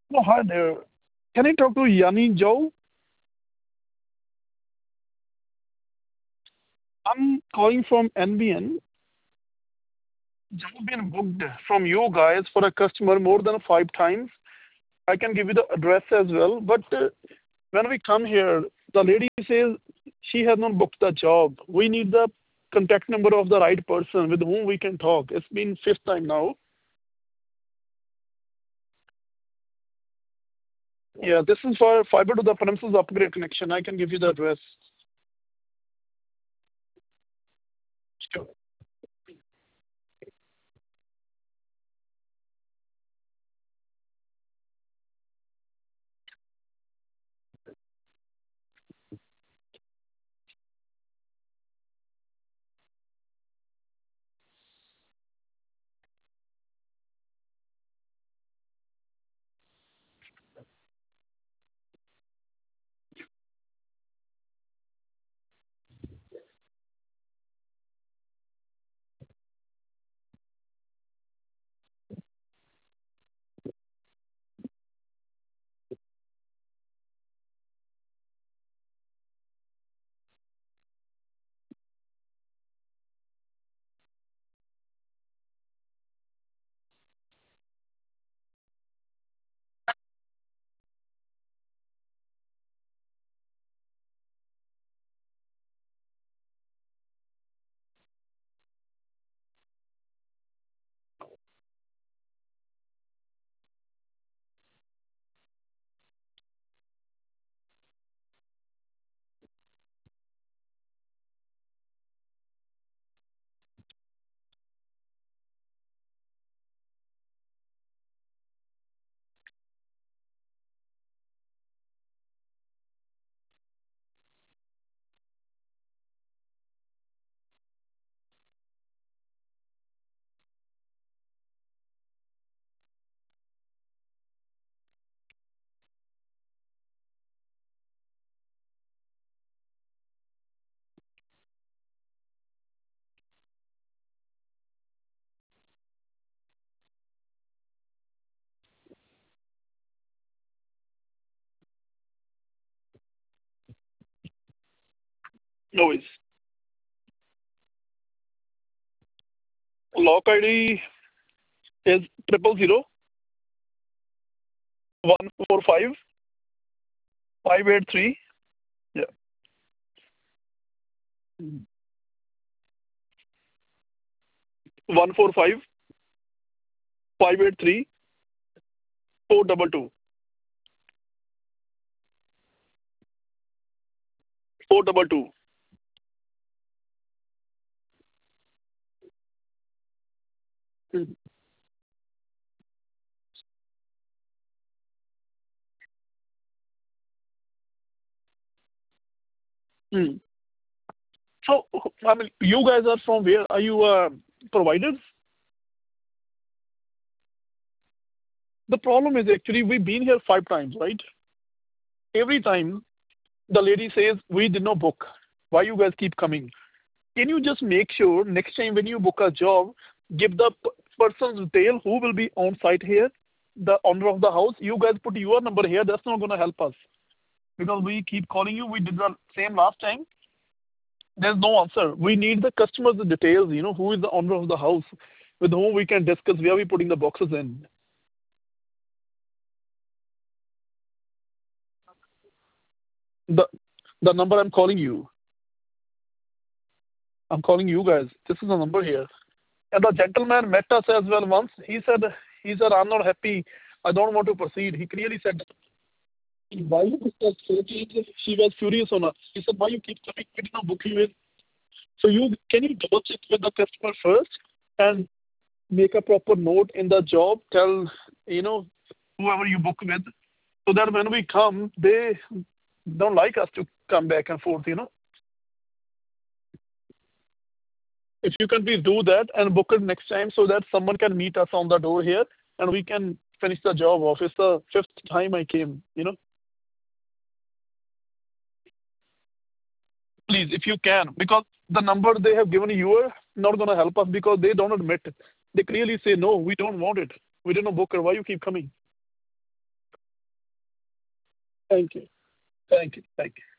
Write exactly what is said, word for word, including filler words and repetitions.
Oh, hi there. Can I talk to Yanni Joe? I'm calling from N B N. Joe been booked from you guys for a customer more than five times. I can give you the address as well. But uh, when we come here, the lady says she has not booked the job. We need the contact number of the right person with whom we can talk. It's been fifth time now. Yeah, this is for fiber to the premises upgrade connection. I can give you the address. Sure. No worries. Lock I D is triple zero one four five five eight three. Yeah. One four five five eight three four double two four double two. Hmm. So, I mean, you guys are from where? Are you uh, providers? The problem is actually we've been here five times, right? Every time the lady says we did not book. Why you guys keep coming? Can you just make sure next time when you book a job, give the p- person's detail who will be on site here, the owner of the house. You guys put your number here. That's not going to help us because we keep calling you. We did the same last time. There's no answer. We need the customer's details, you know, who is the owner of the house, with whom we can discuss where we putting the boxes in. The the number I'm calling you. I'm calling you guys. This is the number here. And the gentleman met us as well once. He said, he said, I'm not happy. I don't want to proceed. He clearly said, why you keep us so she was furious on us. He said, why you keep coming? We did not book you in. So you can you double check with the customer first and make a proper note in the job. Tell you know whoever you book with, so that when we come, they don't like us to come back and forth. You know, if you can please do that and book it next time, so that someone can meet us on the door here and we can finish the job off. It's the fifth time I came. You know, please if you can, because the number they have given you are not going to help us because they don't admit it. They clearly say no, we don't want it. We didn't book it. Why you keep coming? Thank you. Thank you. Thank you.